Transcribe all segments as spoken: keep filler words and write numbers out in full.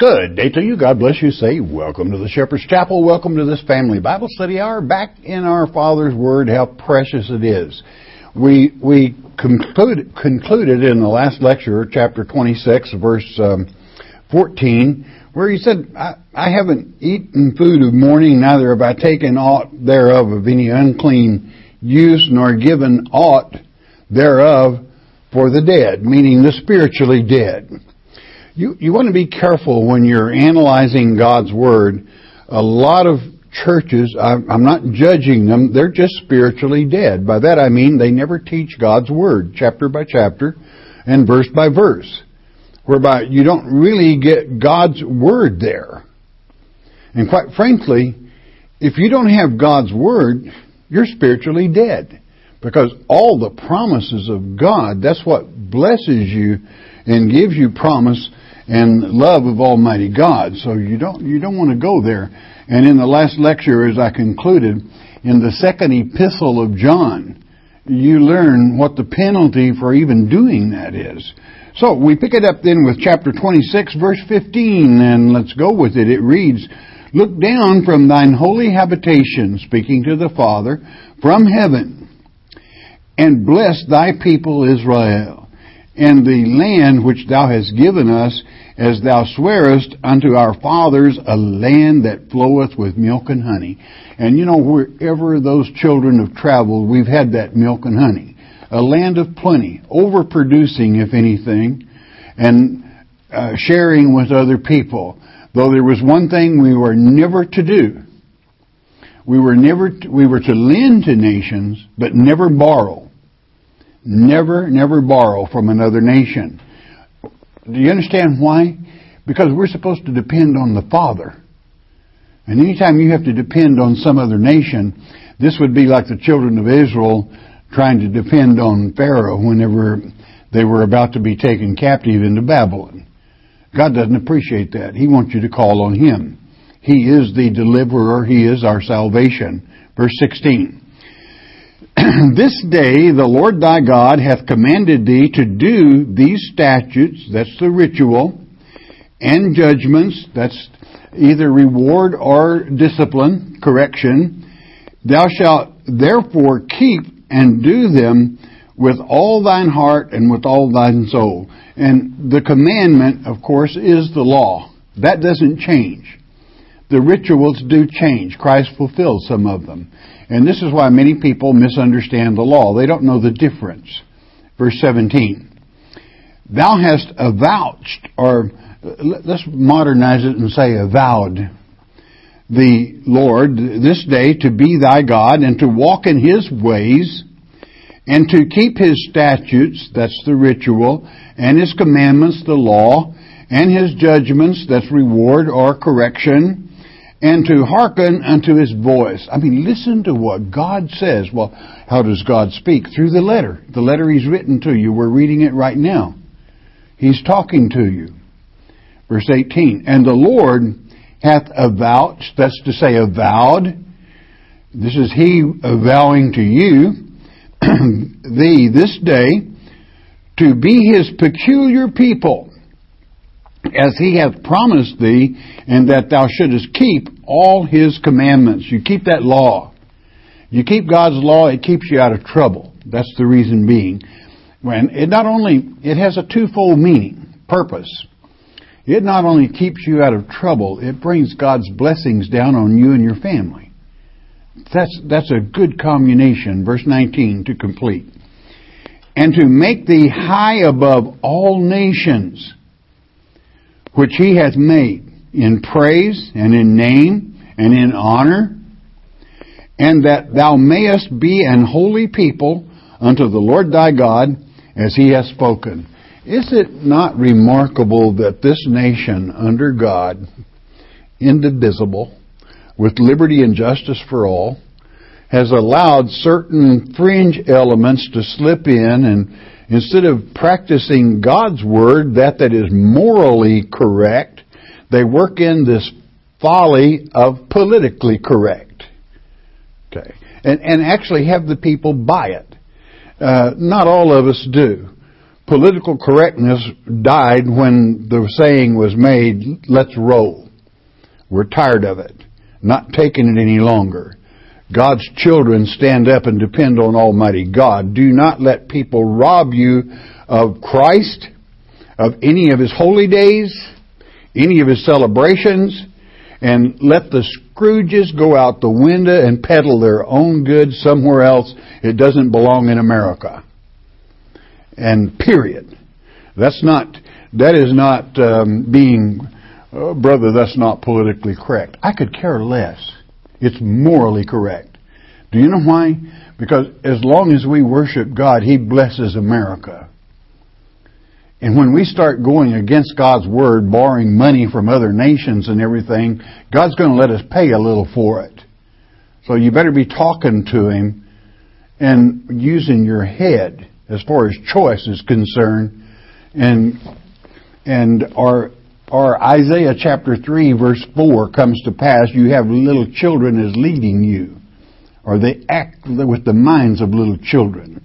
Good day to you. God bless you. Say, welcome to the Shepherd's Chapel. Welcome to this family Bible study hour. Back in our Father's Word, how precious it is. We we concluded, concluded in the last lecture, chapter twenty-six, verse um, fourteen, where he said, I, I haven't eaten food of morning, neither have I taken aught thereof of any unclean use, nor given aught thereof for the dead, meaning the spiritually dead. You you want to be careful when you're analyzing God's Word. A lot of churches, I'm not judging them, they're just spiritually dead. By that I mean they never teach God's Word, chapter by chapter and verse by verse, whereby you don't really get God's Word there. And quite frankly, if you don't have God's Word, you're spiritually dead. Because all the promises of God, that's what blesses you and gives you promise and love of Almighty God. So you don't you don't want to go there. And in the last lecture, as I concluded, in the second epistle of John, you learn what the penalty for even doing that is. So we pick it up then with chapter twenty-six, verse fifteen, and let's go with it. It reads, "Look down from thine holy habitation," speaking to the Father, "from heaven, and bless thy people Israel, and the land which thou hast given us, as thou swearest unto our fathers, a land that floweth with milk and honey." And you know, wherever those children have traveled, we've had that milk and honey. A land of plenty, overproducing, if anything, and uh, sharing with other people. Though there was one thing we were never to do. We were never to, we were to lend to nations, but never borrow. Never, never borrow from another nation. Do you understand why? Because we're supposed to depend on the Father. And anytime you have to depend on some other nation, this would be like the children of Israel trying to depend on Pharaoh whenever they were about to be taken captive into Babylon. God doesn't appreciate that. He wants you to call on Him. He is the deliverer. He is our salvation. Verse sixteen. "This day the Lord thy God hath commanded thee to do these statutes," that's the ritual, "and judgments," that's either reward or discipline, correction. "Thou shalt therefore keep and do them with all thine heart and with all thine soul." And the commandment, of course, is the law. That doesn't change. The rituals do change. Christ fulfilled some of them. And this is why many people misunderstand the law. They don't know the difference. Verse seventeen. "Thou hast avouched," or let's modernize it and say avowed, "the Lord this day to be thy God, and to walk in His ways, and to keep His statutes," that's the ritual, "and His commandments," the law, "and His judgments," that's reward or correction, "and to hearken unto His voice." I mean, listen to what God says. Well, how does God speak? Through the letter. The letter He's written to you. We're reading it right now. He's talking to you. Verse eighteen. "And the Lord hath avouched," that's to say avowed. This is He avowing to you, "thee this day to be His peculiar people, as He hath promised thee, and that thou shouldest keep all His commandments." You keep that law. You keep God's law, it keeps you out of trouble. That's the reason being. When it not only, it has a twofold meaning, purpose. It not only keeps you out of trouble, it brings God's blessings down on you and your family. That's, that's a good combination. Verse nineteen to complete. "And to make thee high above all nations, which He hath made, in praise and in name and in honor, and that thou mayest be an holy people unto the Lord thy God, as He hath spoken." Is it not remarkable that this nation under God, indivisible, with liberty and justice for all, has allowed certain fringe elements to slip in, and instead of practicing God's Word, that that is morally correct, they work in this folly of politically correct. Okay. And, and actually have the people buy it. Uh, not all of us do. political correctness died when the saying was made, let's roll. We're tired of it. Not taking it any longer. God's children stand up and depend on Almighty God. Do not let people rob you of Christ, of any of His holy days, any of His celebrations, and let the Scrooges go out the window and peddle their own goods somewhere else. It doesn't belong in America. And period. That's not, that is not um, being, oh, brother, that's not politically correct. I could care less. It's morally correct. Do you know why? Because as long as we worship God, He blesses America. And when we start going against God's Word, borrowing money from other nations and everything, God's going to let us pay a little for it. So you better be talking to Him and using your head as far as choice is concerned. And and our, our Isaiah chapter three verse four comes to pass. You have little children as leading you. Or they act with the minds of little children.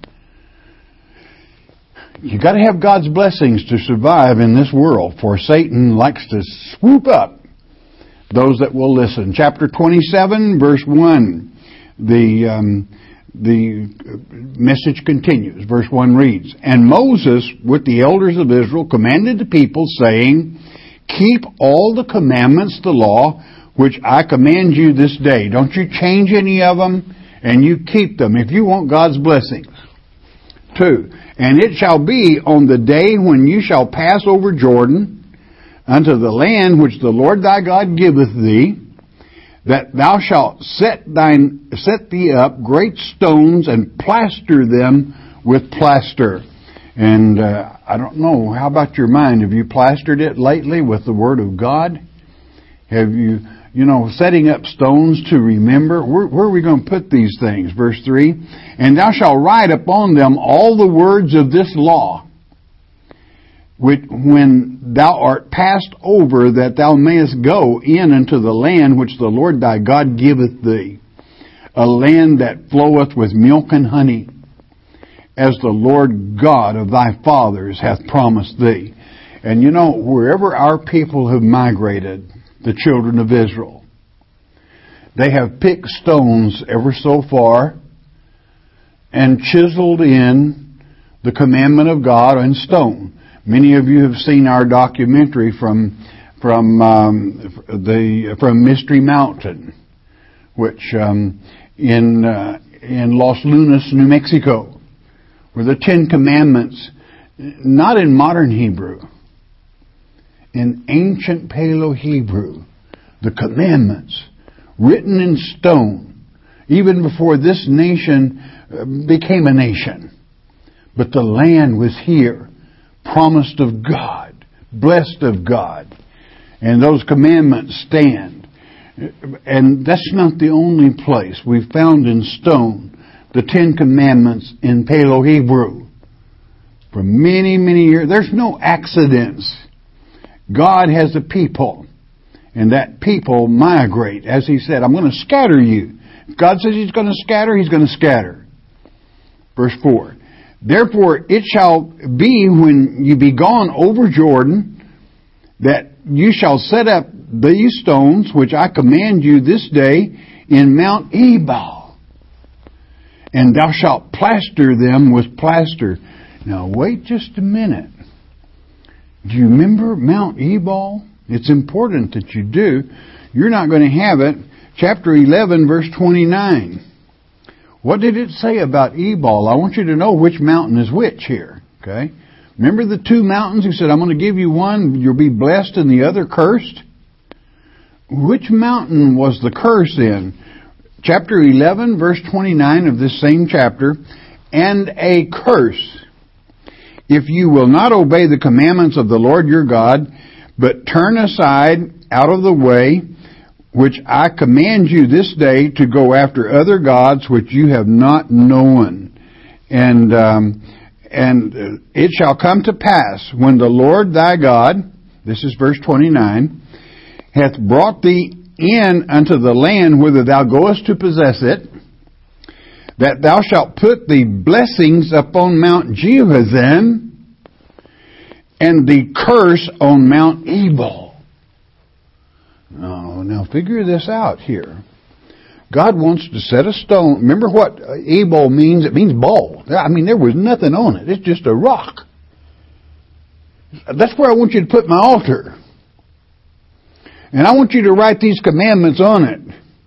You got to have God's blessings to survive in this world, for Satan likes to swoop up those that will listen. Chapter twenty-seven, verse one. The um, the message continues. Verse one reads, "And Moses, with the elders of Israel, commanded the people, saying, Keep all the commandments, the law, which I command you this day." Don't you change any of them, and you keep them if you want God's blessings. Two, "And it shall be on the day when you shall pass over Jordan unto the land which the Lord thy God giveth thee, that thou shalt set thine set thee up great stones and plaster them with plaster." And uh, I don't know, how about your mind? Have you plastered it lately with the Word of God? Have you, you know, setting up stones to remember? Where, where are we going to put these things? Verse three, "And thou shalt write upon them all the words of this law, which when thou art passed over, that thou mayest go in unto the land which the Lord thy God giveth thee, a land that floweth with milk and honey, as the Lord God of thy fathers hath promised thee." And you know, wherever our people have migrated, the children of Israel, they have picked stones ever so far and chiseled in the commandment of God in stone. Many of you have seen our documentary from from um, the from Mystery Mountain, which um, in uh, in Los Lunas, New Mexico, where the Ten Commandments, not in modern Hebrew, in ancient Paleo-Hebrew, the commandments, written in stone, even before this nation became a nation. But the land was here, promised of God, blessed of God, and those commandments stand. And that's not the only place. We found in stone the Ten Commandments in Paleo-Hebrew for many, many years. There's no accidents. God has a people, and that people migrate. As He said, I'm going to scatter you. If God says He's going to scatter, He's going to scatter. Verse four, "Therefore it shall be when you be gone over Jordan, that you shall set up these stones, which I command you this day, in Mount Ebal, and thou shalt plaster them with plaster." Now wait just a minute. Do you remember Mount Ebal? It's important that you do. You're not going to have it. Chapter eleven, verse twenty-nine. What did it say about Ebal? I want you to know which mountain is which here. Okay? Remember the two mountains? He said, I'm going to give you one, you'll be blessed, and the other cursed. Which mountain was the curse in? Chapter eleven, verse twenty-nine of this same chapter. "And a curse, if you will not obey the commandments of the Lord your God, but turn aside out of the way, which I command you this day, to go after other gods which you have not known. And um, and it shall come to pass, when the Lord thy God," this is verse twenty-nine, "hath brought thee in unto the land whither thou goest to possess it, that thou shalt put the blessings upon Mount Gerizim." and the curse on Mount Ebal. Now, now figure this out here. God wants to set a stone. Remember what Ebal means? It means ball. I mean, there was nothing on it. It's just a rock. That's where I want you to put my altar. And I want you to write these commandments on it.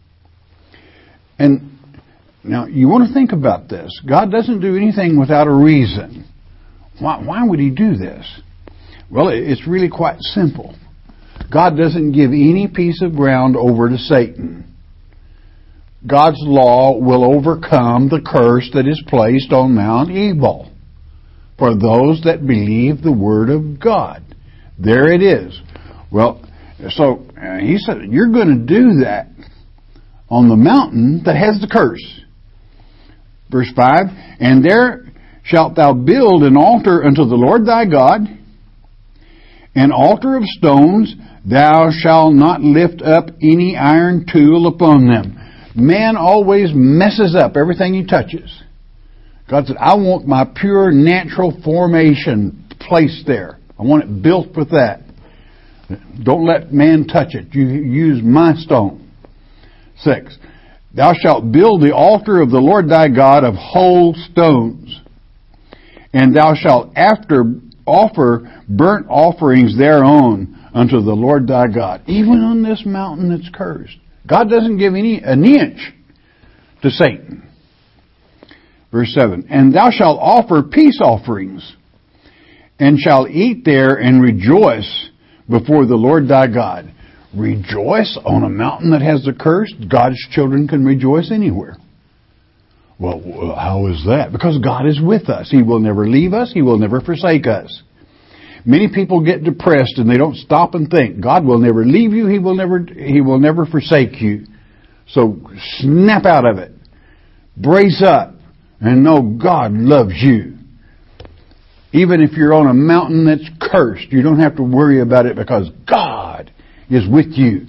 And now, you want to think about this. God doesn't do anything without a reason. Why, why would He do this? Well, it's really quite simple. God doesn't give any piece of ground over to Satan. God's law will overcome the curse that is placed on Mount Ebal for those that believe the Word of God. There it is. Well, so uh, He said, you're going to do that on the mountain that has the curse. Verse five, and there shalt thou build an altar unto the Lord thy God, an altar of stones. Thou shalt not lift up any iron tool upon them. Man always messes up everything he touches. God said, I want my pure natural formation placed there. I want it built with that. Don't let man touch it. You use my stone. Six, thou shalt build the altar of the Lord thy God of whole stones, and thou shalt after offer burnt offerings thereon unto the Lord thy God. Even on this mountain that's cursed. God doesn't give any an inch to Satan. Verse seven, and thou shalt offer peace offerings, and shalt eat there and rejoice before the Lord thy God. Rejoice on a mountain that has the curse? God's children can rejoice anywhere. Well, how is that? Because God is with us. He will never leave us. He will never forsake us. Many people get depressed and they don't stop and think. God will never leave you. He will never, He will never forsake you. So snap out of it. Brace up and know God loves you. Even if you're on a mountain that's cursed, you don't have to worry about it because God is with you.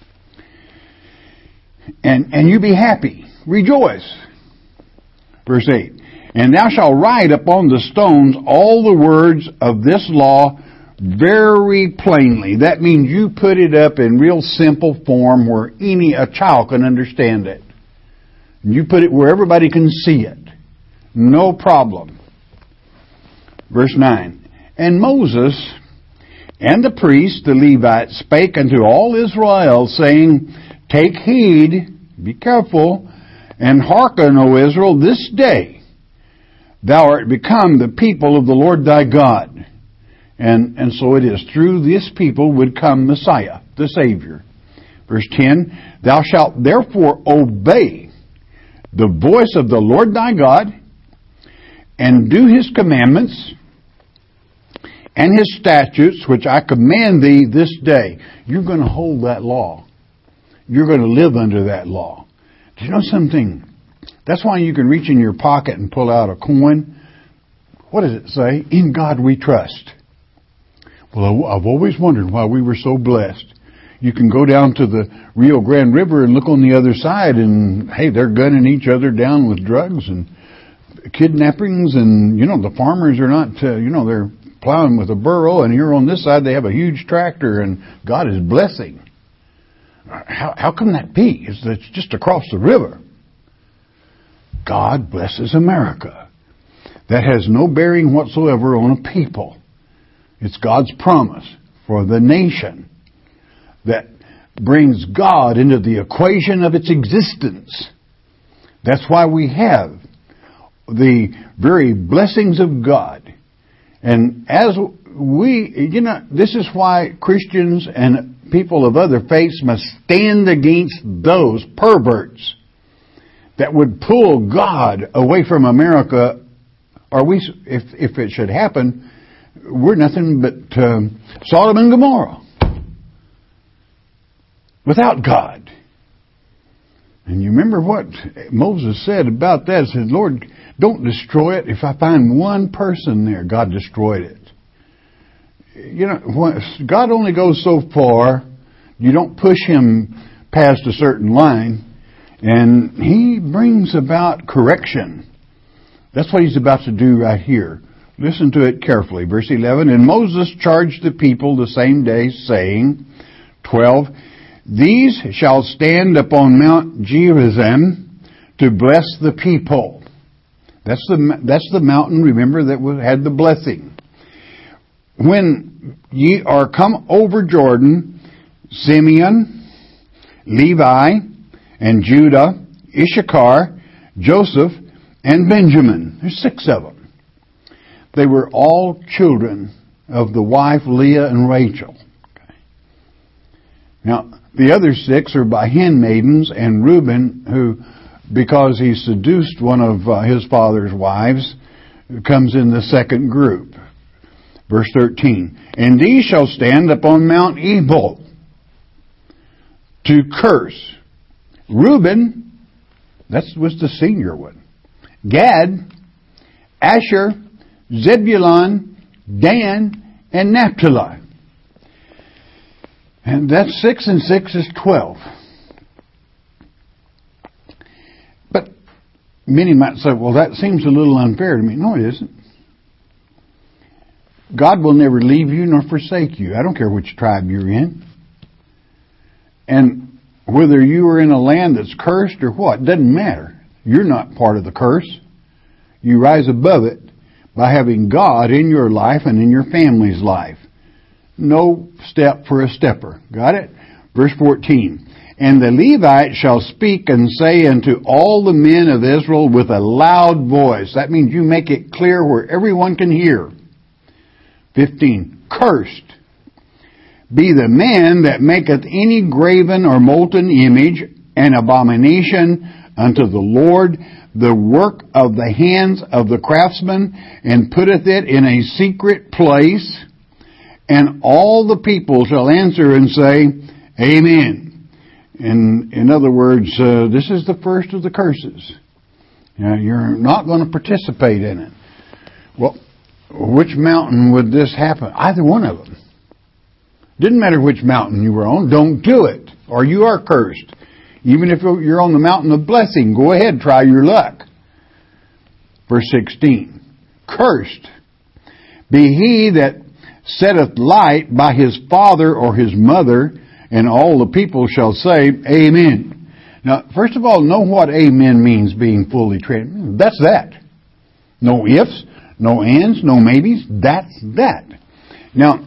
And and you be happy. Rejoice. Verse eight. And thou shalt write upon the stones all the words of this law very plainly. That means you put it up in real simple form where any a child can understand it. And you put it where everybody can see it. No problem. Verse nine. And Moses and the priests, the Levites, spake unto all Israel, saying, take heed, be careful, and hearken, O Israel, this day thou art become the people of the Lord thy God. And, and so it is. Through this people would come Messiah, the Savior. Verse ten, thou shalt therefore obey the voice of the Lord thy God, and do His commandments, and His statutes, which I command thee this day. You're going to hold that law. You're going to live under that law. Do you know something? That's why you can reach in your pocket and pull out a coin. What does it say? In God we trust. Well, I've always wondered why we were so blessed. You can go down to the Rio Grande River and look on the other side and, hey, they're gunning each other down with drugs and kidnappings, and, you know, the farmers are not, uh, you know, they're plowing with a burro, and here on this side they have a huge tractor, and God is blessing. How, how can that be? It's, it's just across the river. God blesses America. That has no bearing whatsoever on a people. It's God's promise for the nation that brings God into the equation of its existence. That's why we have the very blessings of God. And as we, you know, this is why Christians and people of other faiths must stand against those perverts that would pull God away from America. Or we, if if it should happen, we're nothing but um, Sodom and Gomorrah without God. And you remember what Moses said about that? He said, Lord, don't destroy it. If I find one person there, God destroyed it. You know, God only goes so far. You don't push Him past a certain line. And He brings about correction. That's what He's about to do right here. Listen to it carefully. Verse eleven, and Moses charged the people the same day, saying, twelve, these shall stand upon Mount Gerizim to bless the people. That's the, that's the mountain, remember, that had the blessing. When ye are come over Jordan, Simeon, Levi, and Judah, Issachar, Joseph, and Benjamin. There's six of them. They were all children of the wife Leah and Rachel. Okay. Now, the other six are by handmaidens, and Reuben, who, because he seduced one of uh, his father's wives, comes in the second group. Verse thirteen, and these shall stand upon Mount Ebal to curse. Reuben, that was the senior one. Gad, Asher, Zebulun, Dan, and Naphtali. And that's six and six is twelve. But many might say, well, that seems a little unfair to me. No, it isn't. God will never leave you nor forsake you. I don't care which tribe you're in. And whether you are in a land that's cursed or what, doesn't matter. You're not part of the curse. You rise above it by having God in your life and in your family's life. No step for a stepper. Got it? Verse fourteen. And the Levite shall speak and say unto all the men of Israel with a loud voice. That means you make it clear where everyone can hear. fifteen. Cursed be the man that maketh any graven or molten image, an abomination unto the Lord, the work of the hands of the craftsman, and putteth it in a secret place. And all the people shall answer and say, Amen. In, in other words, uh, this is the first of the curses. Now, you're not going to participate in it. Well, which mountain would this happen? Either one of them. Didn't matter which mountain you were on. Don't do it, or you are cursed. Even if you're on the mountain of blessing, go ahead, try your luck. Verse sixteen. Cursed be he that setteth light by his father or his mother, and all the people shall say, Amen. Now, first of all, know what amen means, being fully trained. That's that. No ifs, no ands, no maybes. That's that. Now,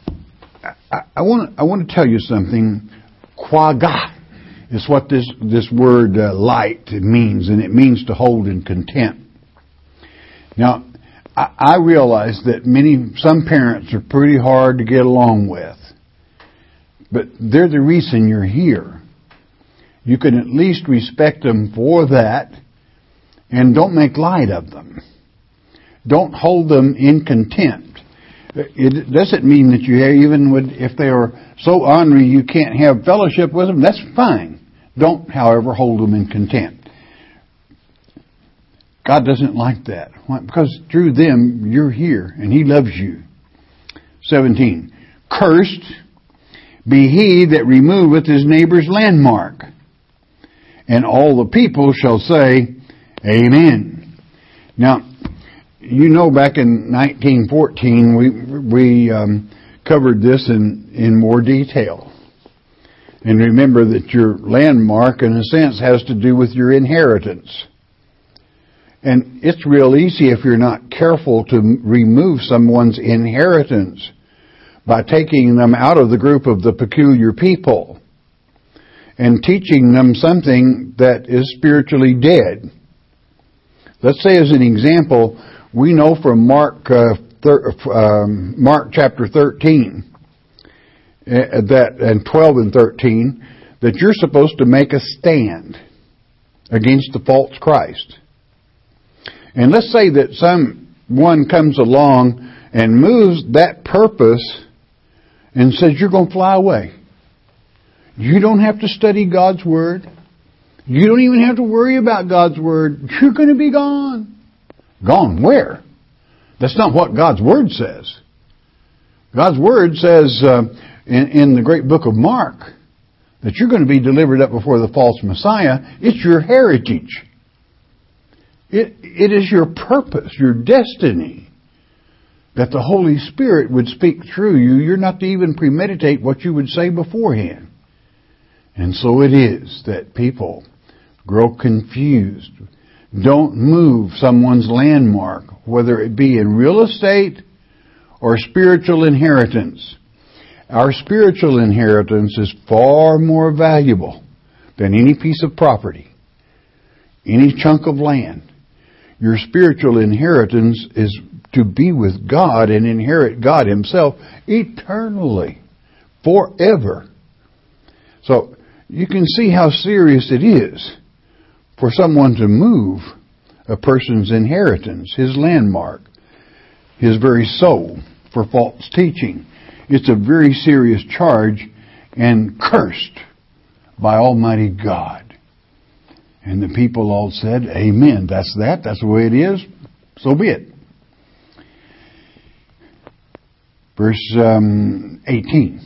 I, I want I want to tell you something. Quagga is what this this word uh, light means, and it means to hold in contempt. Now, I, I realize that many some parents are pretty hard to get along with, but they're the reason you're here. You can at least respect them for that, and don't make light of them. Don't hold them in contempt. It doesn't mean that you even would, if they are so ornery you can't have fellowship with them, that's fine. Don't, however, hold them in contempt. God doesn't like that. Why? Because through them, you're here, and He loves you. seventeen. Cursed be he that removeth his neighbor's landmark. And all the people shall say, Amen. Now, you know, back in nineteen fourteen, we we um, covered this in, in more detail. And remember that your landmark, in a sense, has to do with your inheritance. And it's real easy, if you're not careful, to remove someone's inheritance by taking them out of the group of the peculiar people and teaching them something that is spiritually dead. Let's say, as an example, we know from Mark uh, thir- um, Mark chapter thirteen uh, that and twelve and thirteen that you're supposed to make a stand against the false Christ. And let's say that someone comes along and moves that purpose and says you're going to fly away. You don't have to study God's Word. You don't even have to worry about God's Word. You're going to be gone. Gone where? That's not what God's Word says. God's Word says uh, in, in the great book of Mark that you're going to be delivered up before the false Messiah. It's your heritage. It, it is your purpose, your destiny. that the Holy Spirit would speak through you. You're not to even premeditate what you would say beforehand. And so it is that people grow confused. Don't move someone's landmark, whether it be in real estate or spiritual inheritance. Our spiritual inheritance is far more valuable than any piece of property, any chunk of land. Your spiritual inheritance is to be with God and inherit God Himself eternally, forever. So you can see how serious it is for someone to move a person's inheritance, his landmark, his very soul, for false teaching. It's a very serious charge and cursed by Almighty God. And the people all said, amen. That's that. That's the way it is. So be it. Verse um, eighteen.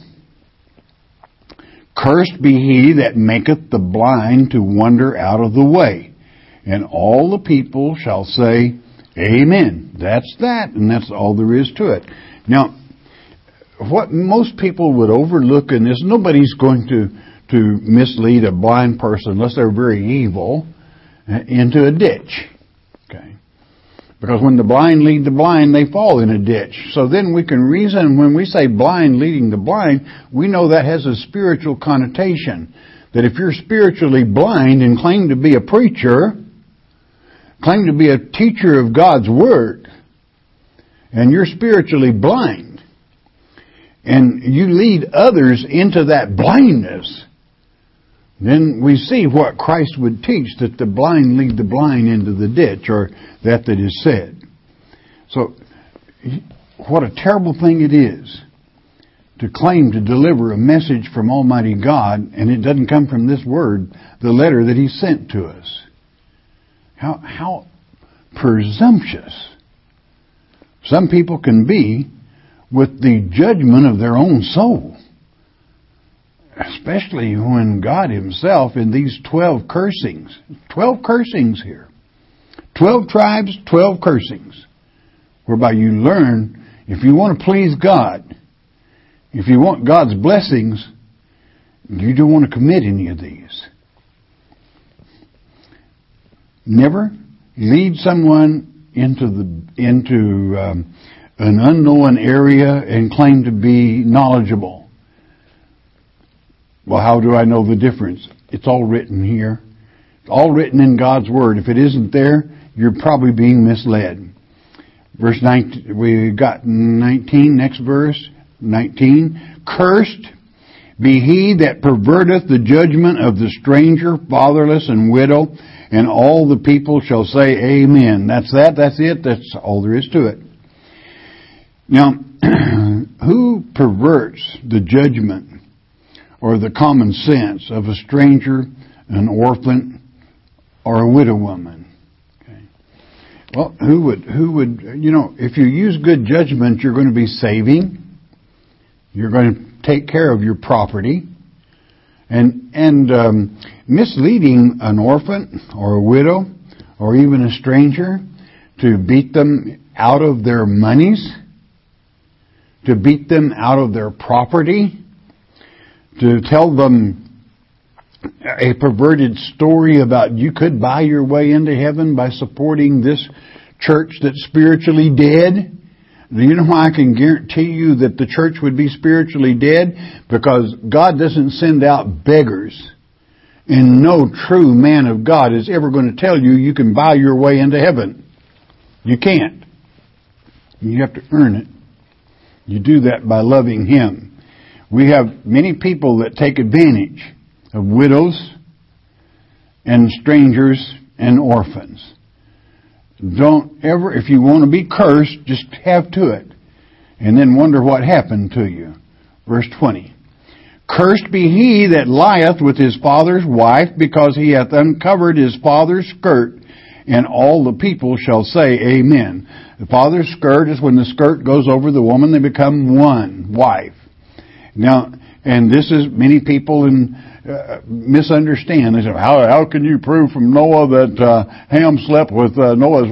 Cursed be he that maketh the blind to wander out of the way. And all the people shall say, amen. That's that. And that's all there is to it. Now, what most people would overlook in this, nobody's going to, to mislead a blind person unless they're very evil into a ditch. Okay. Because when the blind lead the blind, they fall in a ditch. So then we can reason, when we say blind leading the blind, we know that has a spiritual connotation. That if you're spiritually blind and claim to be a preacher, claim to be a teacher of God's Word, and you're spiritually blind, and you lead others into that blindness, then we see what Christ would teach, that the blind lead the blind into the ditch, or that that is said. So, what a terrible thing it is to claim to deliver a message from Almighty God, and it doesn't come from this Word, the letter that He sent to us. How, how presumptuous some people can be with the judgment of their own soul. Especially when God Himself, in these twelve cursings, twelve cursings here, twelve tribes, twelve cursings, whereby you learn, if you want to please God, if you want God's blessings, you don't want to commit any of these. Never lead someone into the into um, an unknown area and claim to be knowledgeable. Well, how do I know the difference? It's all written here. It's all written in God's Word. If it isn't there, you're probably being misled. Verse nineteen, we got nineteen, next verse, nineteen. Cursed be he that perverteth the judgment of the stranger, fatherless, and widow, and all the people shall say, amen. That's that, that's it, that's all there is to it. Now, who perverts the judgment or the common sense of a stranger, an orphan, or a widow woman? Okay. Well, who would, who would, you know, if you use good judgment, you're going to be saving. You're going to take care of your property. And, and, um, misleading an orphan or a widow or even a stranger to beat them out of their monies, to beat them out of their property, to tell them a perverted story about you could buy your way into heaven by supporting this church that's spiritually dead. Do you know why I can guarantee you that the church would be spiritually dead? Because God doesn't send out beggars. And no true man of God is ever going to tell you you can buy your way into heaven. You can't. You have to earn it. You do that by loving Him. We have many people that take advantage of widows and strangers and orphans. Don't ever, if you want to be cursed, just have to it. And then wonder what happened to you. Verse twenty. Cursed be he that lieth with his father's wife, because he hath uncovered his father's skirt, and all the people shall say, amen. The father's skirt is when the skirt goes over the woman, they become one wife. Now, and this is, many people in, uh, misunderstand. They say, how, how can you prove from Noah that uh, Ham slept with uh, Noah's wife?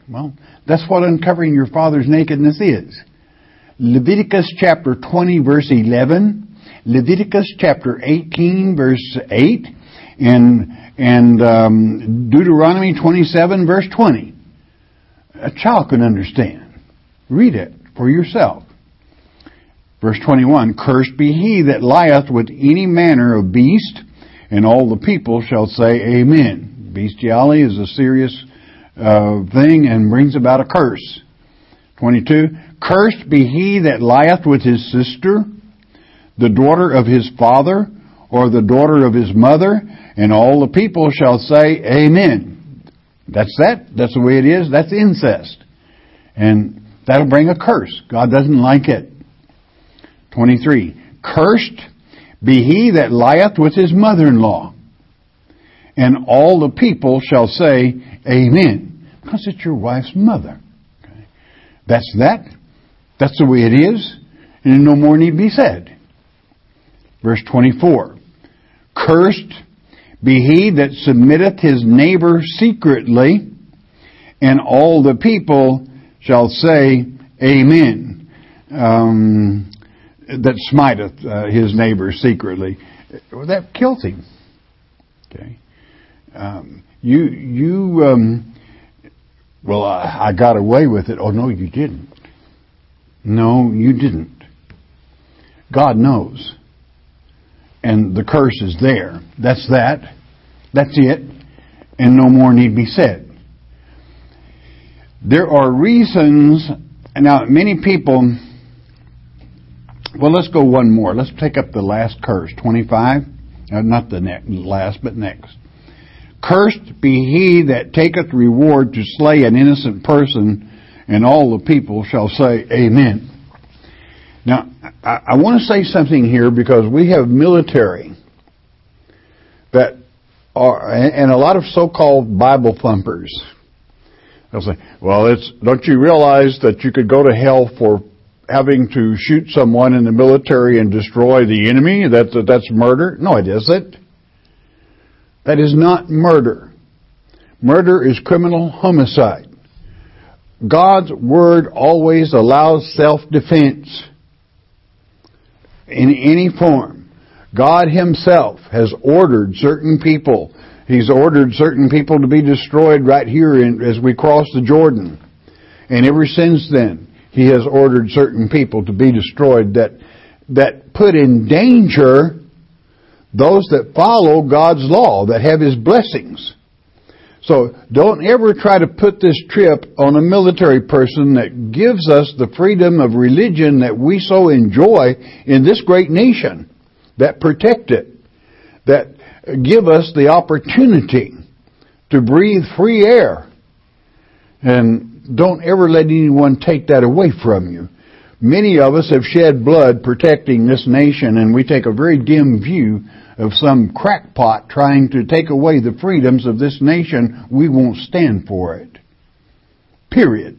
Well, that's what uncovering your father's nakedness is. Leviticus chapter twenty, verse eleven. Leviticus chapter eighteen, verse eight. And, and um, Deuteronomy twenty-seven, verse twenty. A child can understand. Read it for yourself. Verse twenty-one, Cursed be he that lieth with any manner of beast, and all the people shall say amen. Bestiality is a serious uh, thing and brings about a curse. twenty-two, Cursed be he that lieth with his sister, the daughter of his father, or the daughter of his mother, and all the people shall say amen. That's that. That's the way it is. That's incest. And that'll bring a curse. God doesn't like it. twenty-three, Cursed be he that lieth with his mother-in-law, and all the people shall say amen. Because it's your wife's mother. Okay. That's that. That's the way it is. And no more need be said. Verse twenty-four, Cursed be he that submitteth his neighbor secretly, and all the people shall say amen. Um, that smiteth uh, his neighbor secretly. That kills him. Okay. Um, you, you, um, well, I, I got away with it. Oh, no, you didn't. No, you didn't. God knows. And the curse is there. That's that. That's it. And no more need be said. There are reasons. Now, many people. Well, let's go one more. Let's take up the last curse, twenty-five. Uh, not the next, last, but next. Cursed be he that taketh reward to slay an innocent person, and all the people shall say amen. Now, I, I want to say something here because we have military that are, and a lot of so-called Bible thumpers. They'll say, well, it's, don't you realize that you could go to hell for having to shoot someone in the military and destroy the enemy? That, that that's murder? No, it isn't. That is not murder. Murder is criminal homicide. God's Word always allows self-defense in any form. God Himself has ordered certain people. He's ordered certain people to be destroyed right here in, as we cross the Jordan. And ever since then, He has ordered certain people to be destroyed that that put in danger those that follow God's law, that have His blessings. So don't ever try to put this trip on a military person that gives us the freedom of religion that we so enjoy in this great nation, that protect it, that give us the opportunity to breathe free air. And don't ever let anyone take that away from you. Many of us have shed blood protecting this nation, and we take a very dim view of some crackpot trying to take away the freedoms of this nation. We won't stand for it. Period.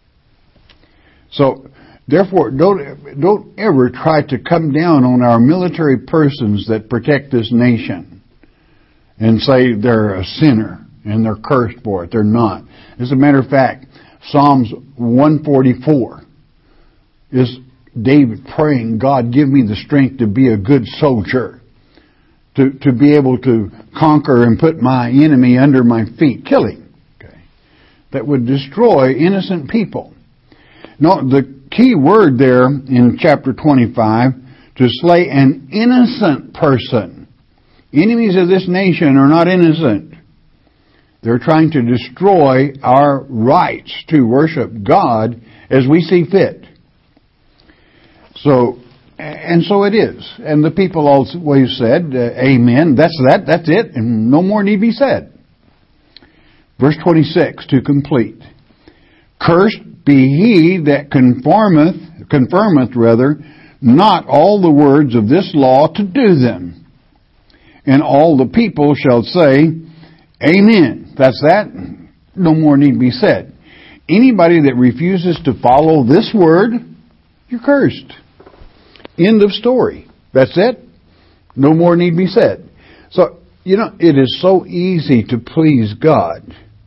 So, therefore, don't, don't ever try to come down on our military persons that protect this nation and say they're a sinner and they're cursed for it. They're not. As a matter of fact, Psalms one forty-four is David praying, God, give me the strength to be a good soldier, to, to be able to conquer and put my enemy under my feet, kill him. Okay. That would destroy innocent people. No, the key word there in chapter twenty-five, to slay an innocent person. Enemies of this nation are not innocent. They're trying to destroy our rights to worship God as we see fit. So, and so it is. And the people always said, uh, amen. That's that. That's it. And no more need be said. Verse twenty-six, to complete. Cursed be he that conformeth, confirmeth rather, not all the words of this law to do them. And all the people shall say, amen. That's that. No more need be said. Anybody that refuses to follow this word, you're cursed. End of story. That's it. No more need be said. So, you know, it is so easy to please God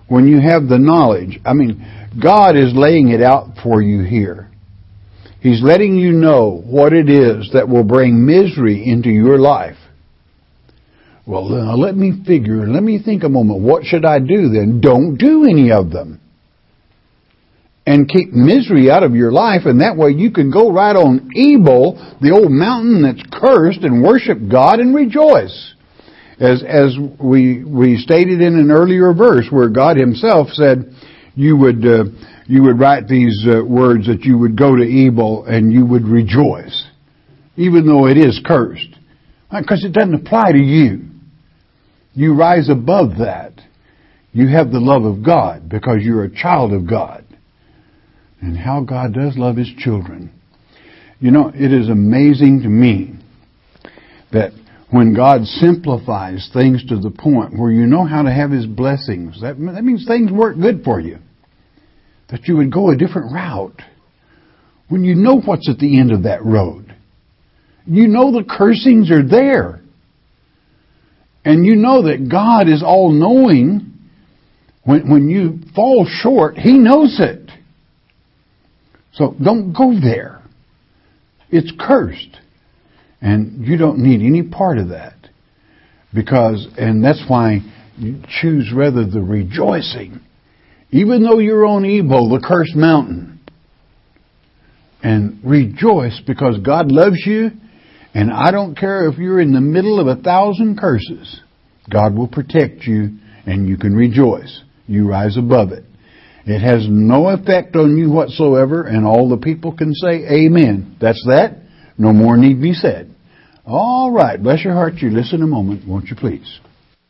when you have the knowledge, I mean, God is laying it out for you here. He's letting you know what it is that will bring misery into your life. Well, now let me figure, let me think a moment. What should I do then? Don't do any of them. And keep misery out of your life, and that way you can go right on Ebal, the old mountain that's cursed, and worship God and rejoice. As as we we stated in an earlier verse, where God Himself said, you would uh, you would write these uh, words that you would go to Ebal and you would rejoice, even though it is cursed, because it doesn't apply to you. You rise above that. You have the love of God because you're a child of God. And how God does love His children. You know, it is amazing to me that when God simplifies things to the point where you know how to have His blessings, that, that means things work good for you. That you would go a different route when you know what's at the end of that road. You know the cursings are there. And you know that God is all-knowing. When, when you fall short, He knows it. So don't go there. It's cursed. And you don't need any part of that. Because, and that's why you choose rather the rejoicing. Even though you're on Ebal, the cursed mountain. And rejoice because God loves you. And I don't care if you're in the middle of a thousand curses. God will protect you and you can rejoice. You rise above it. It has no effect on you whatsoever, and all the people can say, amen. That's that. No more need be said. All right. Bless your heart. You listen a moment, won't you please?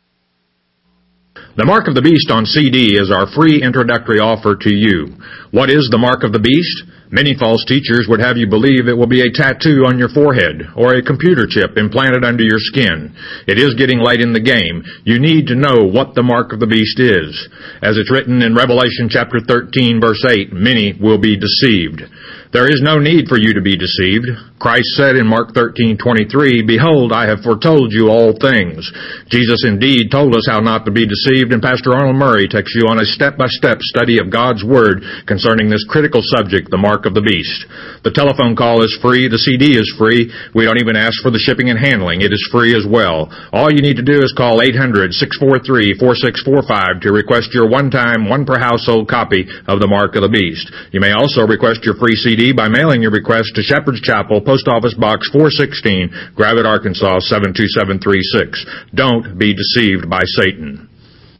The Mark of the Beast on C D is our free introductory offer to you. What is the Mark of the Beast? Many false teachers would have you believe it will be a tattoo on your forehead or a computer chip implanted under your skin. It is getting late in the game. You need to know what the Mark of the Beast is. As it's written in Revelation chapter thirteen, verse eight, many will be deceived. There is no need for you to be deceived. Christ said in Mark thirteen twenty-three, behold, I have foretold you all things. Jesus indeed told us how not to be deceived, and Pastor Arnold Murray takes you on a step-by-step study of God's Word concerning this critical subject, the Mark of the Beast. The telephone call is free. The C D is free. We don't even ask for the shipping and handling. It is free as well. All you need to do is call eight hundred, six four three, four six four five to request your one-time, one-per-household copy of the Mark of the Beast. You may also request your free C D by mailing your request to Shepherd's Chapel, Post Office Box four sixteen, Gravette, Arkansas seven two seven three six. Don't be deceived by Satan.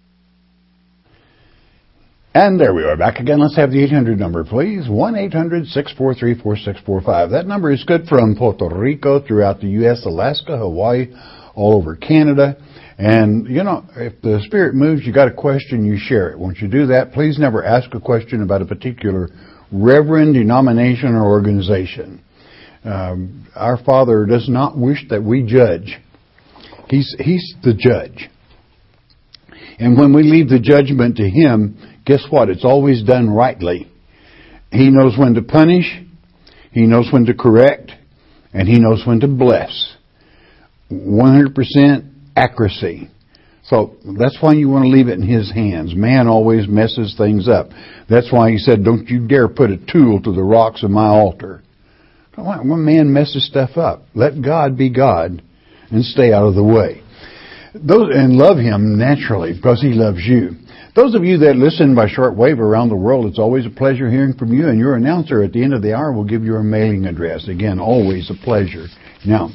And there we are back again. Let's have the eight hundred number, please. one eight hundred, six four three, four six four five. That number is good from Puerto Rico, throughout the U S, Alaska, Hawaii, all over Canada. And, you know, if the Spirit moves, you got a question, you share it. Once you do that, please never ask a question about a particular reverend, denomination, or organization. Um, our Father does not wish that we judge. He's, he's the judge. And when we leave the judgment to Him, guess what? It's always done rightly. He knows when to punish, He knows when to correct, and He knows when to bless. one hundred percent accuracy. So that's why you want to leave it in His hands. Man always messes things up. That's why He said, don't you dare put a tool to the rocks of my altar. When man messes stuff up, let God be God and stay out of the way. Those, and love Him naturally because He loves you. Those of you that listen by shortwave around the world, it's always a pleasure hearing from you. And your announcer at the end of the hour will give you a mailing address. Again, always a pleasure. Now,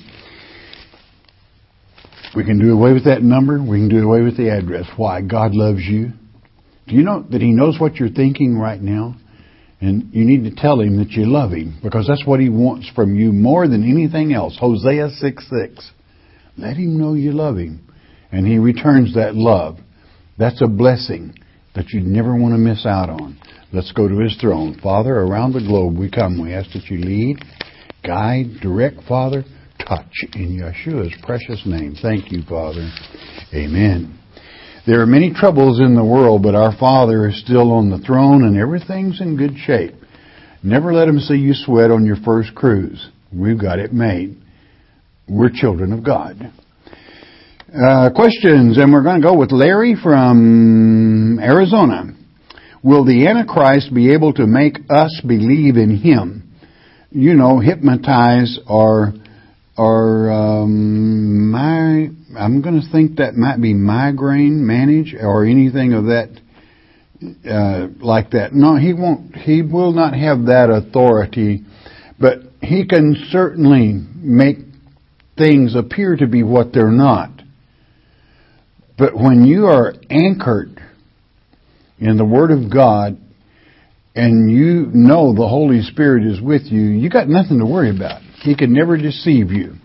we can do away with that number. We can do away with the address. Why? God loves you. Do you know that He knows what you're thinking right now? And you need to tell Him that you love Him, because that's what He wants from you more than anything else. Hosea six six. Let Him know you love Him. And He returns that love. That's a blessing that you never want to miss out on. Let's go to His throne. Father, around the globe we come. We ask that you lead, guide, direct, Father. Touch in Yeshua's precious name. Thank you, Father. Amen. There are many troubles in the world, but our Father is still on the throne and everything's in good shape. Never let Him see you sweat on your first cruise. We've got it made. We're children of God. Uh, questions, and we're going to go with Larry from Arizona. Will the Antichrist be able to make us believe in him? You know, hypnotize or, or um, my, I'm going to think that might be migraine manage or anything of that, uh, like that. No, he won't, he will not have that authority, but he can certainly make things appear to be what they're not. But when you are anchored in the Word of God and you know the Holy Spirit is with you, you got nothing to worry about. He can never deceive you.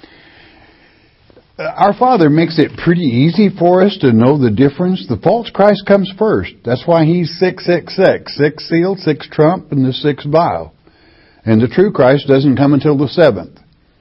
Our Father makes it pretty easy for us to know the difference. The false Christ comes first. That's why he's six six six. Six sealed, six trump, and the sixth vial. And the true Christ doesn't come until the seventh.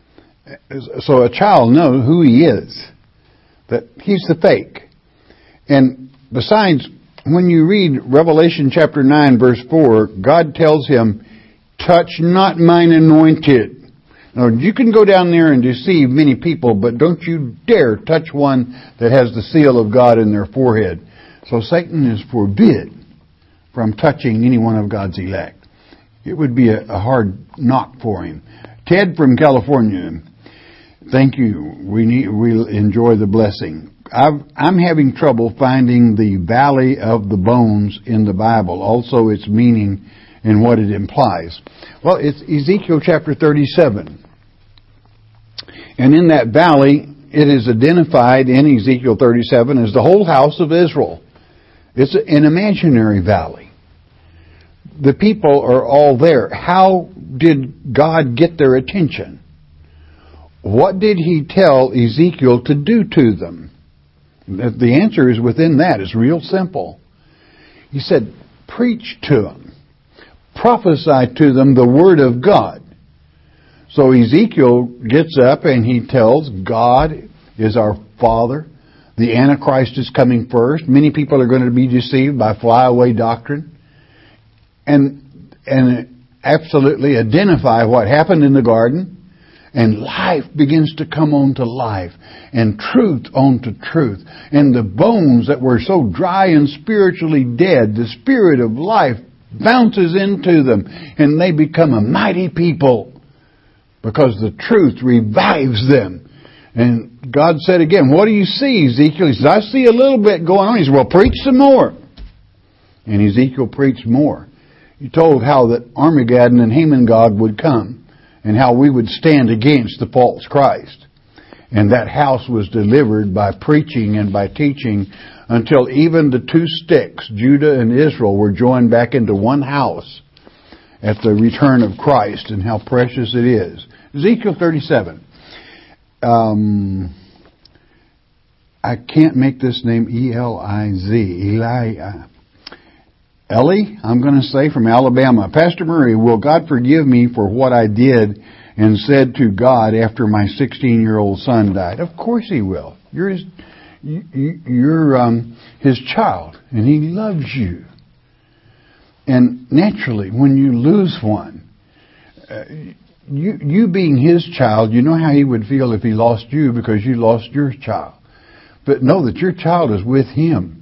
So a child knows who he is. That he's the fake. And besides, when you read Revelation chapter nine verse four, God tells him, touch not mine anointed. Now, you can go down there and deceive many people, but don't you dare touch one that has the seal of God in their forehead. So Satan is forbid from touching any one of God's elect. It would be a, a hard knock for him. Ted from California. Thank you. We need, we'll enjoy the blessing. I've, I'm having trouble finding the valley of the bones in the Bible. Also its meaning and what it implies. Well, it's Ezekiel chapter thirty-seven. And in that valley, it is identified in Ezekiel thirty-seven as the whole house of Israel. It's an imaginary valley. The people are all there. How did God get their attention? What did he tell Ezekiel to do to them? The answer is within that. It's real simple. He said, preach to them. Prophesy to them the word of God. So Ezekiel gets up and he tells God is our Father. The Antichrist is coming first. Many people are going to be deceived by flyaway doctrine. And, and absolutely identify what happened in the garden. And life begins to come on to life. And truth on to truth. And the bones that were so dry and spiritually dead, the Spirit of life bounces into them. And they become a mighty people. Because the truth revives them. And God said again, what do you see, Ezekiel? He said, I see a little bit going on. He said, well, preach some more. And Ezekiel preached more. He told how that Armageddon and Hamon-Gog would come. And how we would stand against the false Christ. And that house was delivered by preaching and by teaching until even the two sticks, Judah and Israel, were joined back into one house at the return of Christ, and how precious it is. Ezekiel thirty-seven. Um, I can't make this name E L I Z. Eli. Uh, Ellie, I'm going to say from Alabama. Pastor Murray, will God forgive me for what I did and said to God after my sixteen-year-old son died? Of course He will. You're His, you're um, His child, and He loves you. And naturally, when you lose one, uh, you, you being His child, you know how He would feel if He lost you because you lost your child. But know that your child is with Him.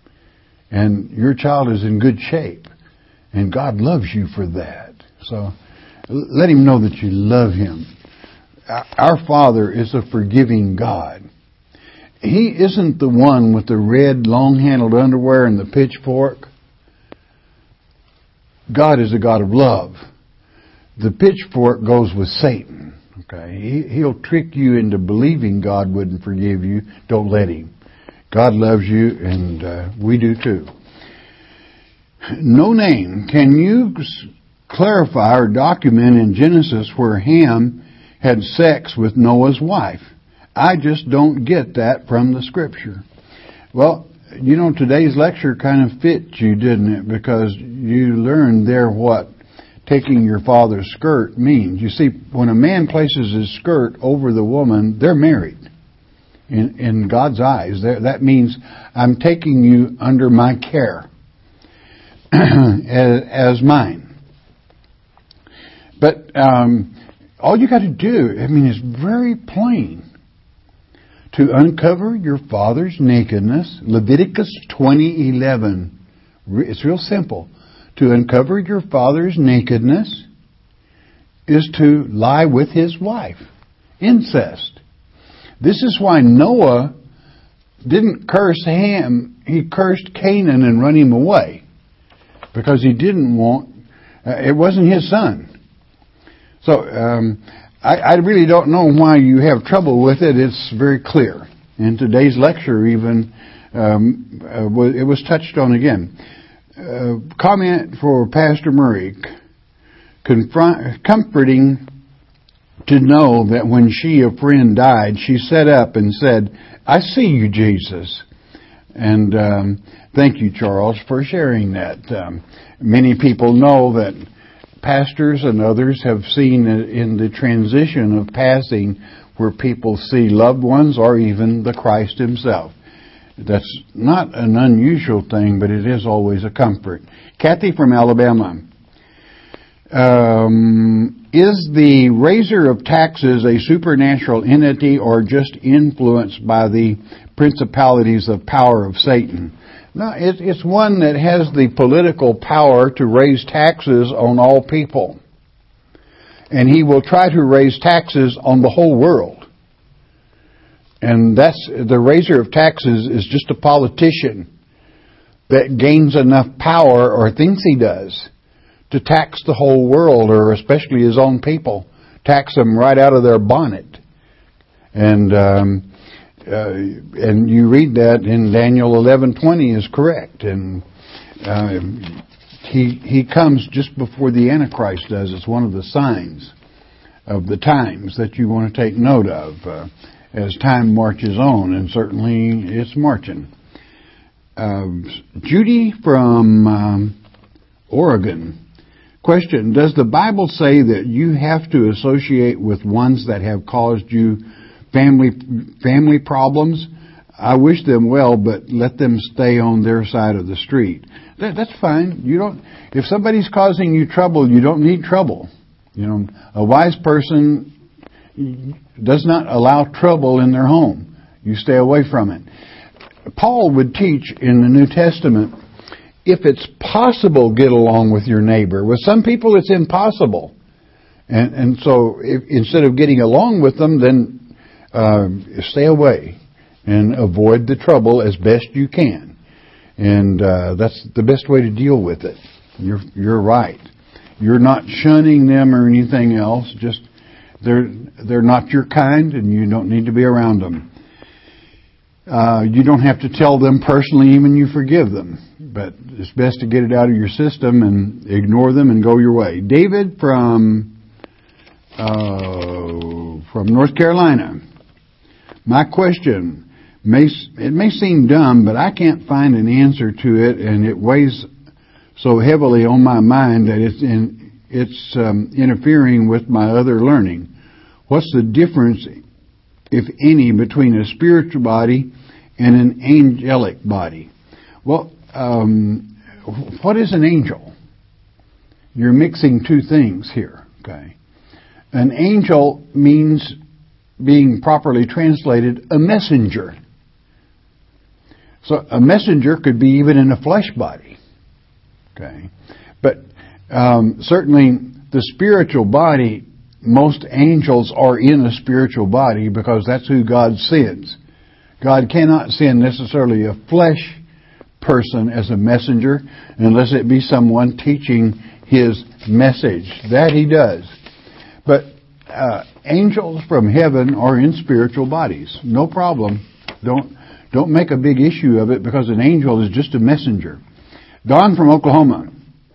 And your child is in good shape. And God loves you for that. So let Him know that you love Him. Our Father is a forgiving God. He isn't the one with the red long-handled underwear and the pitchfork. God is a God of love. The pitchfork goes with Satan. Okay, he, He'll trick you into believing God wouldn't forgive you. Don't let Him. God loves you, and uh, we do too. No name. Can you clarify or document in Genesis where Ham had sex with Noah's wife? I just don't get that from the Scripture. Well, you know, today's lecture kind of fit you, didn't it? Because you learned there what taking your father's skirt means. You see, when a man places his skirt over the woman, they're married. In, in God's eyes, that means I'm taking you under my care as, as mine. But um, all you got to do, I mean, it's very plain. To uncover your father's nakedness. Leviticus twenty eleven. It's real simple. To uncover your father's nakedness is to lie with his wife. Incest. This is why Noah didn't curse Ham. He cursed Canaan and run him away. Because he didn't want, uh, it wasn't his son. So, um, I, I really don't know why you have trouble with it. It's very clear. In today's lecture even, um, uh, it was touched on again. Uh, comment for Pastor Murray. Confront, comforting to know that when she, a friend, died, she sat up and said, I see you, Jesus. And um, thank you, Charles, for sharing that. Um, many people know that pastors and others have seen in the transition of passing where people see loved ones or even the Christ himself. That's not an unusual thing, but it is always a comfort. Kathy from Alabama. Um, is the raiser of taxes a supernatural entity or just influenced by the principalities of power of Satan? No, it, it's one that has the political power to raise taxes on all people. And he will try to raise taxes on the whole world. And that's, the raiser of taxes is just a politician that gains enough power, or thinks he does, to tax the whole world, or especially his own people. Tax them right out of their bonnet. And, um, uh, and you read that in Daniel eleven twenty is correct. And, uh, he, he comes just before the Antichrist does. It's one of the signs of the times that you want to take note of, uh, as time marches on, and certainly it's marching. Uh, Judy from um, Oregon. Question, does the Bible say that you have to associate with ones that have caused you family family problems? I wish them well, but let them stay on their side of the street. That, that's fine. You don't. If somebody's causing you trouble, you don't need trouble. You know, a wise person does not allow trouble in their home. You stay away from it. Paul would teach in the New Testament, if it's possible, get along with your neighbor. With some people, it's impossible. And, and so if, instead of getting along with them, then uh, stay away and avoid the trouble as best you can. And uh, that's the best way to deal with it. You're, you're right. You're not shunning them or anything else. Just they're they're not your kind, and you don't need to be around them. Uh, you don't have to tell them personally, even you forgive them. But it's best to get it out of your system and ignore them and go your way. David from uh, from North Carolina. My question, may it may seem dumb, but I can't find an answer to it, and it weighs so heavily on my mind that it's in, it's um, interfering with my other learning. What's the difference, if any, between a spiritual body and an angelic body? Well, um, what is an angel? You're mixing two things here, okay? An angel means, being properly translated, a messenger. So a messenger could be even in a flesh body, okay? But um, certainly the spiritual body, most angels are in a spiritual body because that's who God sends. God cannot send necessarily a flesh person as a messenger unless it be someone teaching His message. That He does. But uh, angels from heaven are in spiritual bodies. No problem. Don't don't make a big issue of it because an angel is just a messenger. Don from Oklahoma.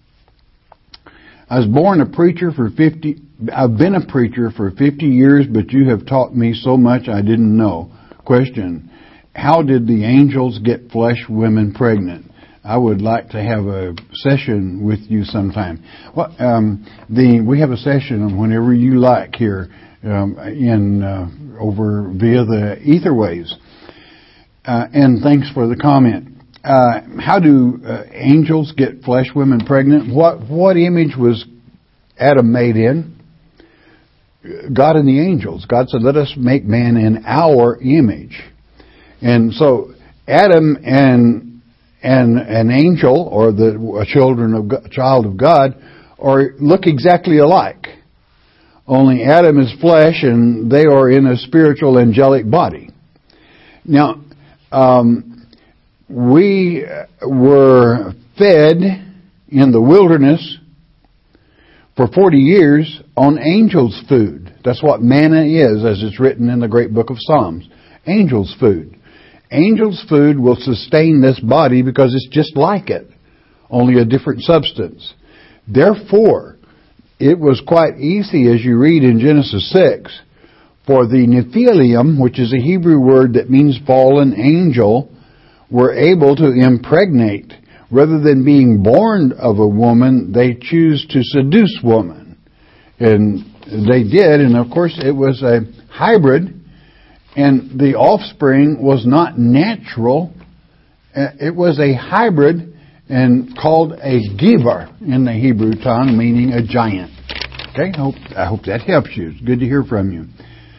I was born a preacher for fifty. I've been a preacher for fifty years, but you have taught me so much I didn't know. Question: how did the angels get flesh women pregnant? I would like to have a session with you sometime. Well, um, the we have a session whenever you like here um, in uh, over via the etherwaves. Uh, and thanks for the comment. Uh, how do uh, angels get flesh women pregnant? What what image was Adam made in? God and the angels. God said, let us make man in our image. And so Adam and and an angel, or the children of God, child of God, are look exactly alike. Only Adam is flesh, and they are in a spiritual angelic body. Now, um, we were fed in the wilderness for forty years on angels' food. That's what manna is, as it's written in the great book of Psalms. Angels' food. Angels' food will sustain this body because it's just like it, only a different substance. Therefore, it was quite easy, as you read in Genesis six, for the Nephilim, which is a Hebrew word that means fallen angel, were able to impregnate. Rather than being born of a woman, they choose to seduce woman. And they did, and of course it was a hybrid, and the offspring was not natural. It was a hybrid and called a giver in the Hebrew tongue, meaning a giant. Okay, I hope, I hope that helps you. It's good to hear from you.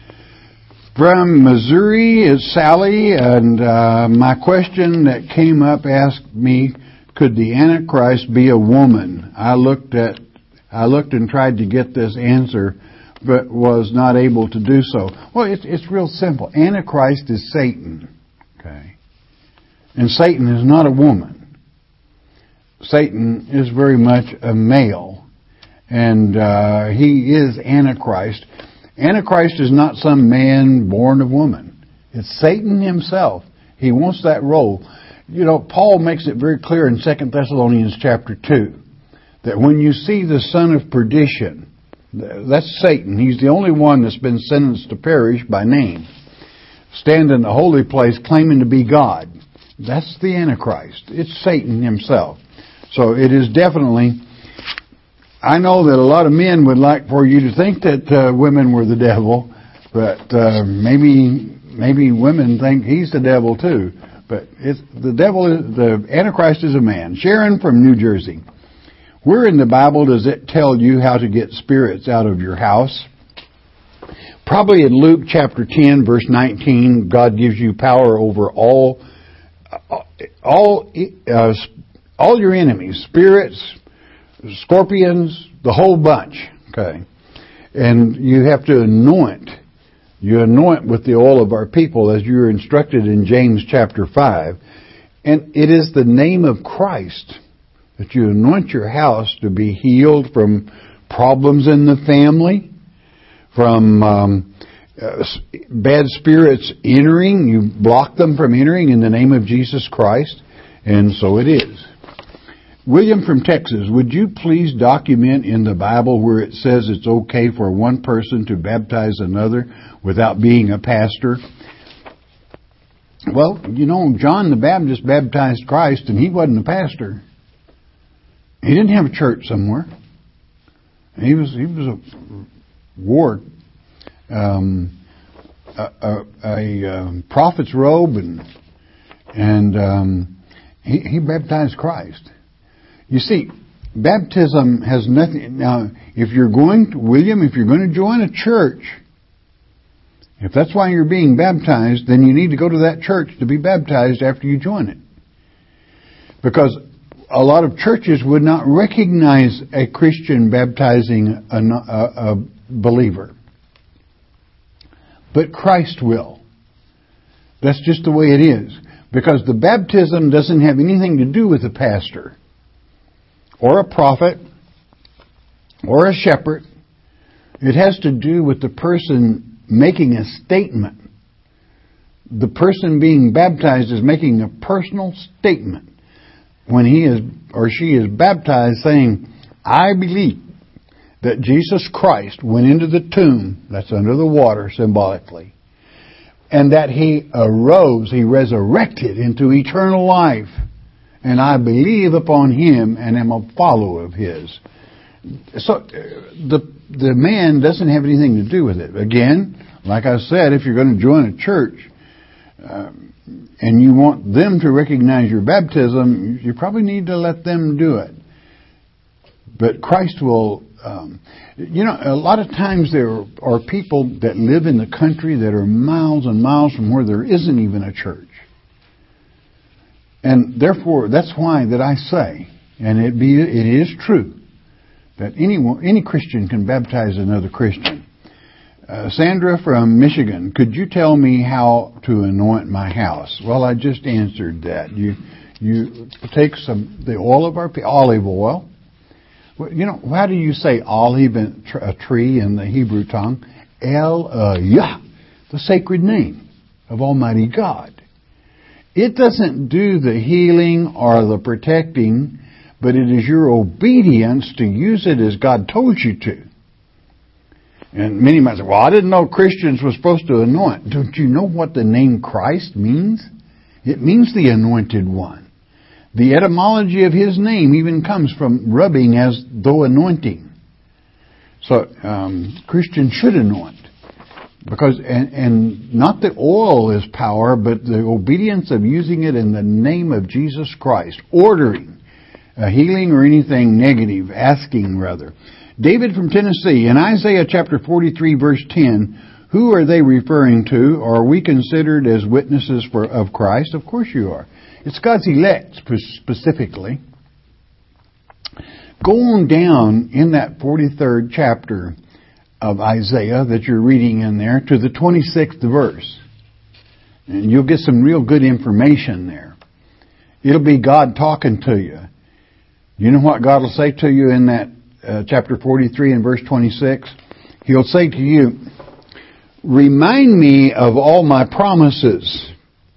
From Missouri is Sally, and uh, my question that came up asked me, could the Antichrist be a woman? I looked at, I looked and tried to get this answer, but was not able to do so. Well, it's it's real simple. Antichrist is Satan, okay, and Satan is not a woman. Satan is very much a male, and uh, he is Antichrist. Antichrist is not some man born of woman. It's Satan himself. He wants that role. You know, Paul makes it very clear in Second Thessalonians chapter two that when you see the son of perdition, that's Satan. He's the only one that's been sentenced to perish by name, stand in the holy place claiming to be God. That's the Antichrist. It's Satan himself. So it is definitely, I know that a lot of men would like for you to think that uh, women were the devil, but uh, maybe maybe women think he's the devil too. But it's, the devil, is, the Antichrist is a man. Sharon from New Jersey. Where in the Bible does it tell you how to get spirits out of your house? Probably in Luke chapter ten, verse nineteen, God gives you power over all, all, uh, all your enemies, spirits, scorpions, the whole bunch. Okay, and you have to anoint. You anoint with the oil of our people, as you are instructed in James chapter five. And it is the name of Christ that you anoint your house to be healed from problems in the family, from um, uh, bad spirits entering. You block them from entering in the name of Jesus Christ. And so it is. William from Texas, would you please document in the Bible where it says it's okay for one person to baptize another without being a pastor? Well, you know, John the Baptist baptized Christ and he wasn't a pastor. He didn't have a church somewhere. He was he was a ward, um, a, a, a um, prophet's robe, and and um, he, he baptized Christ. You see, baptism has nothing. Now, if you're going to, William, if you're going to join a church, if that's why you're being baptized, then you need to go to that church to be baptized after you join it. Because a lot of churches would not recognize a Christian baptizing a, a, a believer. But Christ will. That's just the way it is. Because the baptism doesn't have anything to do with the pastor, or a prophet, or a shepherd. It has to do with the person making a statement. The person being baptized is making a personal statement when he is or she is baptized, saying, I believe that Jesus Christ went into the tomb, that's under the water symbolically, and that He arose, He resurrected into eternal life, and I believe upon Him and am a follower of His. So the the man doesn't have anything to do with it. Again, like I said, if you're going to join a church uh, and you want them to recognize your baptism, you probably need to let them do it. But Christ will um, you know, a lot of times there are people that live in the country that are miles and miles from where there isn't even a church. And therefore, that's why that I say, and it be it is true, that anyone, any Christian can baptize another Christian. Uh, Sandra from Michigan, could you tell me how to anoint my house? Well, I just answered that. You you take some the oil of our olive oil. Well, you know, how do you say olive in a tree in the Hebrew tongue? El uh, Yah, the sacred name of Almighty God. It doesn't do the healing or the protecting, but it is your obedience to use it as God told you to. And many might say, well, I didn't know Christians were supposed to anoint. Don't you know what the name Christ means? It means the anointed one. The etymology of his name even comes from rubbing as though anointing. So um, Christians should anoint. Because and, and not that oil is power, but the obedience of using it in the name of Jesus Christ. Ordering a healing or anything negative, asking rather. David from Tennessee, in Isaiah chapter forty-three, verse ten, who are they referring to? Are we considered as witnesses for of Christ? Of course you are. It's God's elect specifically. Go on down in that forty-third chapter of Isaiah that you're reading in there to the twenty-sixth verse. And you'll get some real good information there. It'll be God talking to you. You know what God will say to you in that uh, chapter forty-three and verse twenty-six? He'll say to you, remind me of all my promises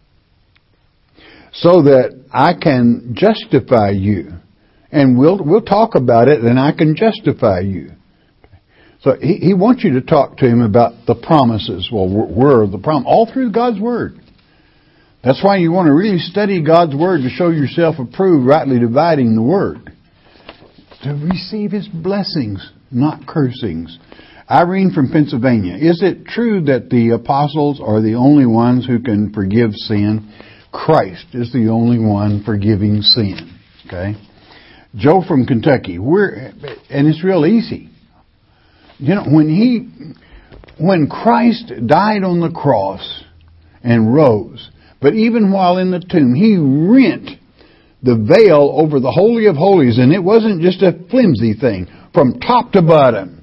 so that I can justify you. And we'll we'll talk about it and I can justify you. So he, he wants you to talk to him about the promises. Well, where are the promises? All through God's Word. That's why you want to really study God's Word to show yourself approved, rightly dividing the Word. To receive His blessings, not cursings. Irene from Pennsylvania. Is it true that the apostles are the only ones who can forgive sin? Christ is the only one forgiving sin. Okay? Joe from Kentucky. We're, and it's real easy. You know, when he, when Christ died on the cross and rose, but even while in the tomb, He rent the veil over the Holy of Holies, and it wasn't just a flimsy thing, from top to bottom,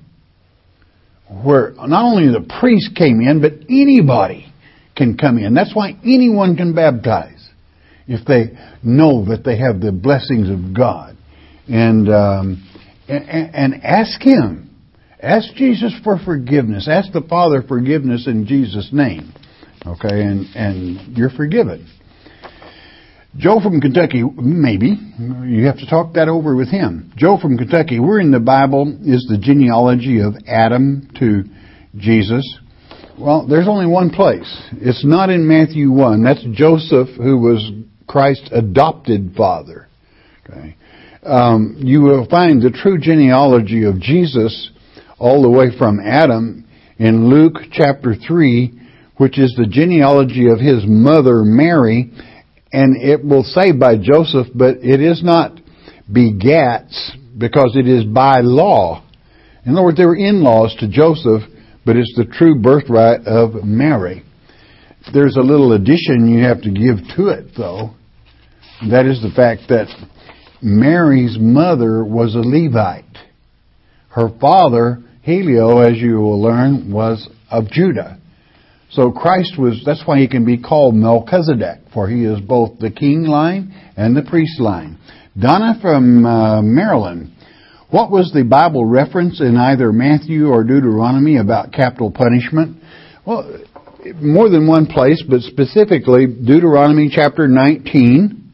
where not only the priest came in, but anybody can come in. That's why anyone can baptize, if they know that they have the blessings of God. And, um, and, and ask Him. Ask Jesus for forgiveness. Ask the Father forgiveness in Jesus' name. Okay, and, and you're forgiven. Joe from Kentucky, maybe. You have to talk that over with him. Joe from Kentucky, where in the Bible is the genealogy of Adam to Jesus? Well, there's only one place. It's not in Matthew one. That's Joseph, who was Christ's adopted father. Okay. Um, you will find the true genealogy of Jesus all the way from Adam in Luke chapter three, which is the genealogy of his mother Mary, and it will say by Joseph, but it is not begats, because it is by law. In other words, they were in-laws to Joseph, but it's the true birthright of Mary. There's a little addition you have to give to it, though. That is the fact that Mary's mother was a Levite. Her father, Helio, as you will learn, was of Judah. So Christ was, that's why He can be called Melchizedek, for He is both the king line and the priest line. Donna from uh, Maryland. What was the Bible reference in either Matthew or Deuteronomy about capital punishment? Well, more than one place, but specifically Deuteronomy chapter nineteen.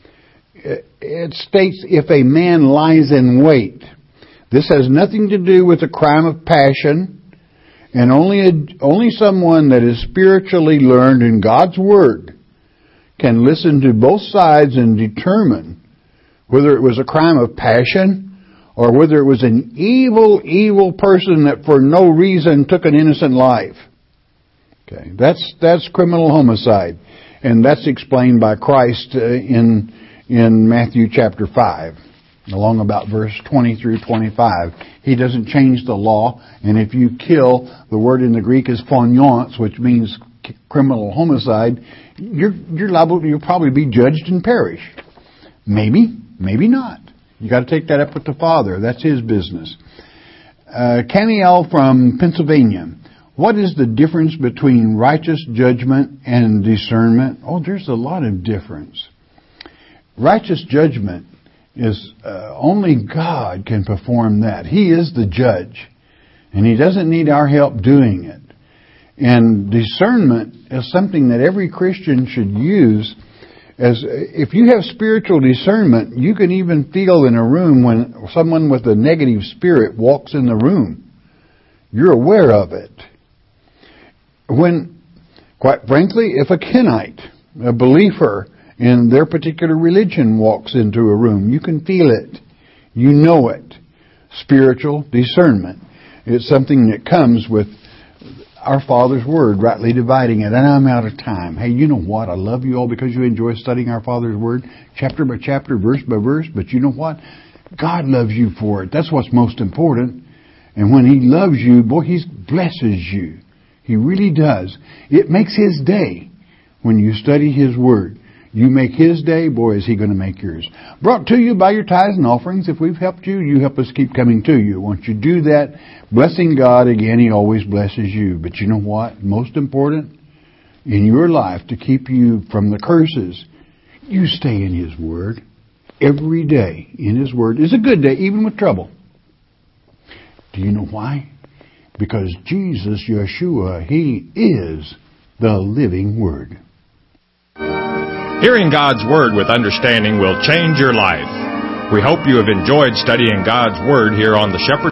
It states, if a man lies in wait. This has nothing to do with a crime of passion, and only a, only someone that is spiritually learned in God's Word can listen to both sides and determine whether it was a crime of passion or whether it was an evil, evil person that for no reason took an innocent life. Okay, that's that's criminal homicide, and that's explained by Christ uh, in in Matthew chapter five. along about verse twenty through twenty-five. He doesn't change the law, and if you kill, the word in the Greek is phonions, which means criminal homicide, you're, you're liable, you'll probably be judged and perish. Maybe, maybe not. You got to take that up with the Father. That's His business. Uh, Camiel from Pennsylvania. What is the difference between righteous judgment and discernment? Oh, there's a lot of difference. Righteous judgment is uh, only God can perform that. He is the judge, and He doesn't need our help doing it. And discernment is something that every Christian should use. As if you have spiritual discernment, you can even feel in a room when someone with a negative spirit walks in the room. You're aware of it. When, quite frankly, if a Kenite, a believer in their particular religion, walks into a room, you can feel it. You know it. Spiritual discernment. It's something that comes with our Father's Word, rightly dividing it. And I'm out of time. Hey, you know what? I love you all because you enjoy studying our Father's Word, chapter by chapter, verse by verse. But you know what? God loves you for it. That's what's most important. And when He loves you, boy, He blesses you. He really does. It makes His day when you study His Word. You make His day, boy, is He going to make yours. Brought to you by your tithes and offerings. If we've helped you, you help us keep coming to you. Once you do that, blessing God, again, He always blesses you. But you know what? Most important in your life to keep you from the curses, you stay in His Word. Every day in His Word is a good day, even with trouble. Do you know why? Because Jesus, Yeshua, He is the living Word. Hearing God's Word with understanding will change your life. We hope you have enjoyed studying God's Word here on the Shepherd's